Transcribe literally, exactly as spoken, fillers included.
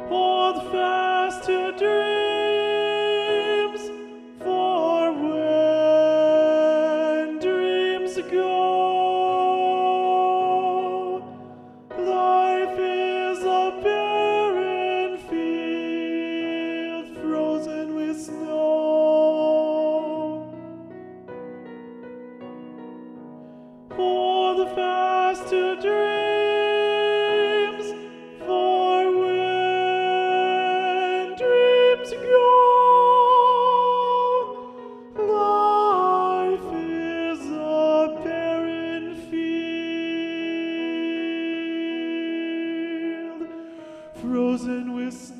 Hold fast to dreams, for when dreams go, life is a barren field frozen with snow. Hold fast to dreams, go. Life is a barren field, frozen with snow.